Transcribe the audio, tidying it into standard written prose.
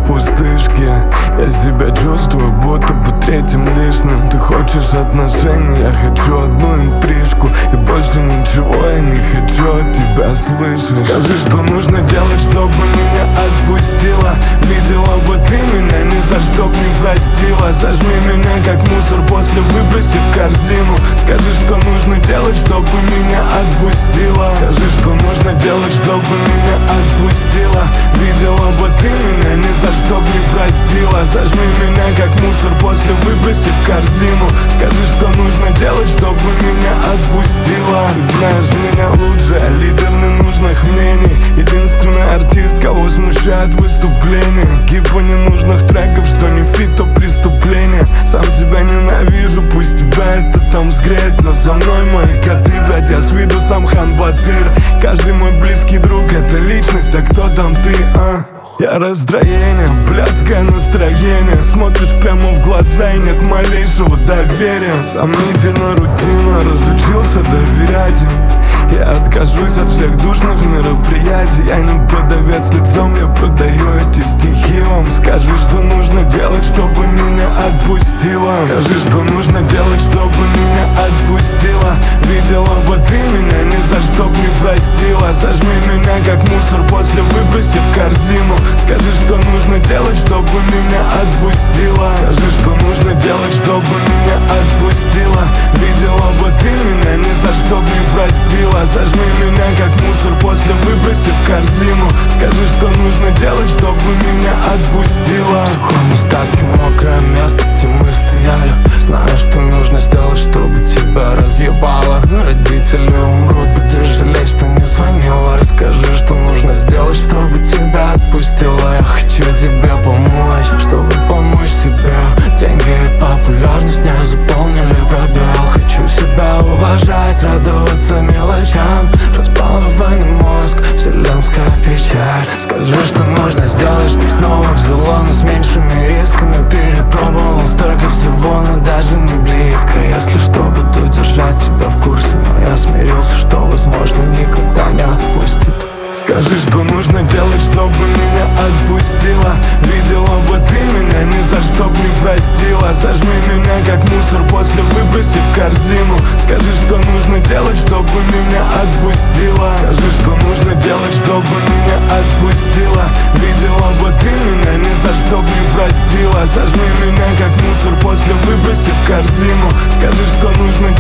пустышке. Я себя чувствую будто бы третьим лишним. Ты хочешь отношений, я хочу одну интрижку. И больше ничего я не хочу от тебя слышать. Скажи, что нужно делать, чтобы меня отпустила. Видела бы ты меня, ни за что б не простила. Сожми меня как мусор, после выброси в корзину. Скажи, что нужно делать, чтобы меня отпустила. Скажи, что нужно делать, чтобы меня отпустила. Видела бы ты меня, ни за что б не простила. Сожми меня как мусор, после выброси в корзину. Скажи, что нужно делать, чтобы меня отпустила. Знаешь меня лучше, лидер ненужных мнений. Единственный артист, кого смущает выступление. Кипа ненужных треков, что не фит, то преступление. Сам себя ненавижу, пусть тебя это там взгреет. Но со мной мои коты, блядь, я с виду сам хан Батыр. Каждый мой близкий друг это личность, а кто там ты, а? Я раздроение, блядское настроение. Смотришь прямо в глаза и нет малейшего доверия. Сомнительно рутина, разучился доверять им. Я откажусь от всех душных мероприятий. Я не продавец лицом, я продаю эти стихи вам. Скажи, что нужно делать, чтобы меня отпустила. Скажи, что нужно делать, чтобы меня отпустила. Видела бы ты меня, ни за что б не простила. Сожми меня как мусор, после выброси в корзину. Скажи, что нужно делать, чтобы меня отпустила. Скажи, что нужно делать, чтобы меня отпустила. Видела бы ты меня, ни за что б не простила. Сожми меня как мусор, после выброси в корзину. Скажи, что нужно делать, чтобы меня отпустила. В сухом остатке мокрое место, где мы стояли. Знаю, что нужно сделать, чтобы тебя разъебало. Родители умрут, будешь жалеть, что не звонила. Расскажи, что нужно сделать, чтобы тебя отпустила. Я хочу тебе помочь, чтобы помочь себе. Деньги и популярность не заполнили пробел. Хочу себя уважать, радоваться мелочам. Разбалованный мозг, вселенская печаль. Скажи, что нужно сделать, чтоб снова взяло, но с меньшими рисками. Перепробовал столько всего, но даже не близко. Если что, буду держать тебя в курсе. Но я смирился, что возможно никогда не отпустит. Скажи, что нужно делать, чтобы меня отпустила. Видела бы ты меня, ни за что б не простила. Сожми меня как мусор, после выброси в корзину. Скажи, что нужно делать, чтобы меня отпустила. Скажи, что нужно делать, чтобы меня отпустила. Видела бы ты меня, ни за что б не простила. Сожми меня как мусор, после выброси в корзину. Скажи, что нужно